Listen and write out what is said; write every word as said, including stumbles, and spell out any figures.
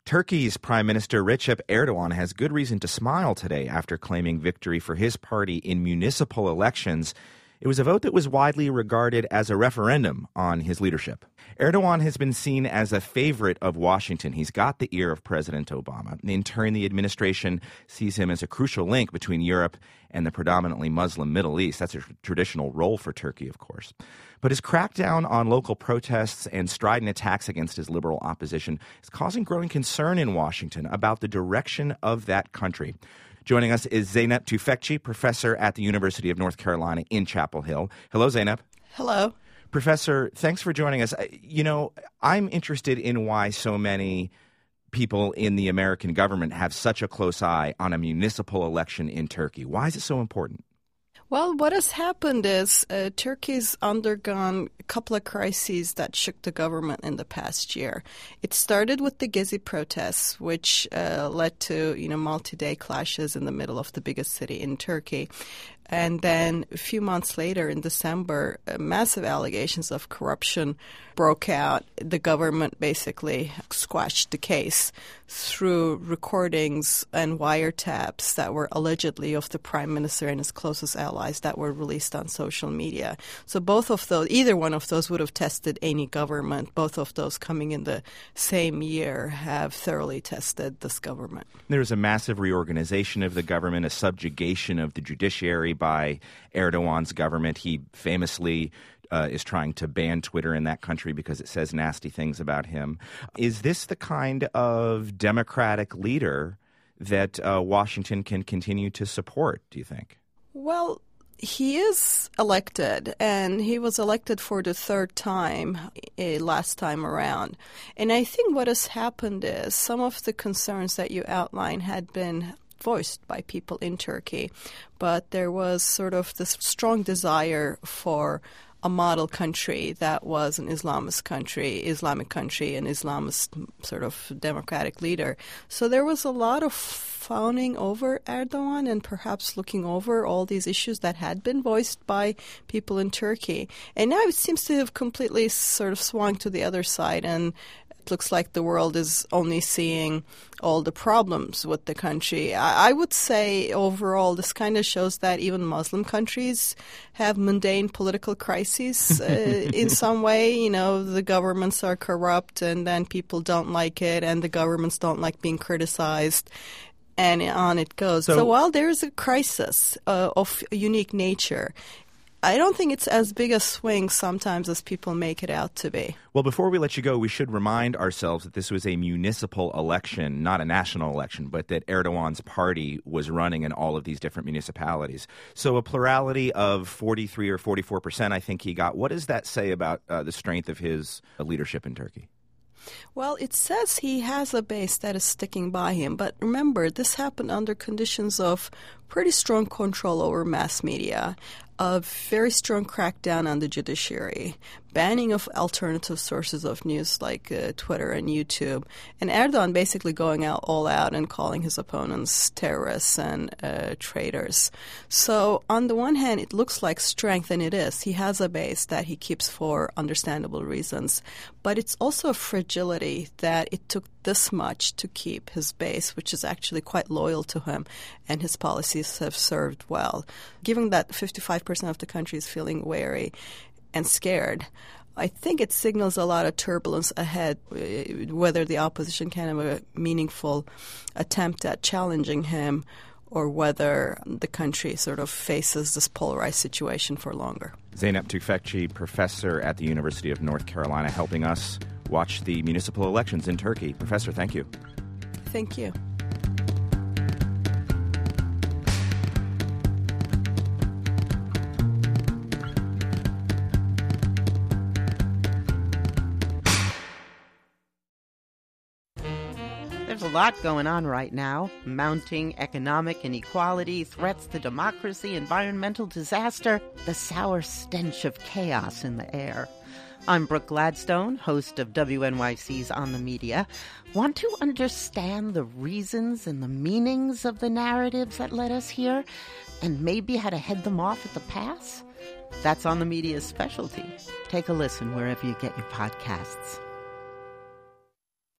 Turkey's Prime Minister Recep Erdogan has good reason to smile today after claiming victory for his party in municipal elections. It was a vote that was widely regarded as a referendum on his leadership. Erdogan has been seen as a favorite of Washington. He's got the ear of President Obama. In turn, the administration sees him as a crucial link between Europe and the predominantly Muslim Middle East. That's a traditional role for Turkey, of course. But his crackdown on local protests and strident attacks against his liberal opposition is causing growing concern in Washington about the direction of that country. Joining us is Zeynep Tufekci, professor at the University of North Carolina in Chapel Hill. Hello, Zeynep. Hello. Professor, thanks for joining us. You know, I'm interested in why so many people in the American government have such a close eye on a municipal election in Turkey. Why is it so important? Well, what has happened is uh, Turkey's undergone a couple of crises that shook the government in the past year. It started with the Gezi protests, which uh, led to, you know, multi-day clashes in the middle of the biggest city in Turkey. And then a few months later, in December, uh, massive allegations of corruption broke out. The government basically squashed the case through recordings and wiretaps that were allegedly of the prime minister and his closest allies that were released on social media. So both of those, either one of those would have tested any government. Both of those coming in the same year have thoroughly tested this government. There was a massive reorganization of the government, a subjugation of the judiciary by Erdogan's government. He famously uh, is trying to ban Twitter in that country because it says nasty things about him. Is this the kind of democratic leader that uh, Washington can continue to support, do you think? Well, he is elected, and he was elected for the third time uh, last time around. And I think what has happened is some of the concerns that you outlined had been voiced by people in Turkey, but there was sort of this strong desire for a model country that was an Islamist country, Islamic country, an Islamist sort of democratic leader. So there was a lot of fawning over Erdogan and perhaps looking over all these issues that had been voiced by people in Turkey. And now it seems to have completely sort of swung to the other side, and looks like the world is only seeing all the problems with the country. I, I would say overall this kind of shows that even Muslim countries have mundane political crises uh, in some way. You know, the governments are corrupt and then people don't like it, and the governments don't like being criticized. And on it goes. So, so while there is a crisis uh, of unique nature, I don't think it's as big a swing sometimes as people make it out to be. Well, before we let you go, we should remind ourselves that this was a municipal election, not a national election, but that Erdogan's party was running in all of these different municipalities. So a plurality of forty-three or forty-four percent, I think he got. What does that say about uh, the strength of his uh, leadership in Turkey? Well, it says he has a base that is sticking by him. But remember, this happened under conditions of pretty strong control over mass media, a very strong crackdown on the judiciary, banning of alternative sources of news like uh, Twitter and YouTube, and Erdogan basically going out all out and calling his opponents terrorists and uh, traitors. So on the one hand, it looks like strength, and it is. He has a base that he keeps for understandable reasons. But it's also a fragility that it took this much to keep his base, which is actually quite loyal to him, and his policies have served well. Given that fifty-five percent of the country is feeling wary and scared, I think it signals a lot of turbulence ahead, whether the opposition can have a meaningful attempt at challenging him or whether the country sort of faces this polarized situation for longer. Zeynep Tufekci, professor at the University of North Carolina, helping us watch the municipal elections in Turkey. Professor, thank you. Thank you. There's a lot going on right now. Mounting economic inequality, threats to democracy, environmental disaster, the sour stench of chaos in the air. I'm Brooke Gladstone, host of W N Y C's On the Media. Want to understand the reasons and the meanings of the narratives that led us here, and maybe how to head them off at the pass? That's On the Media's specialty. Take a listen wherever you get your podcasts.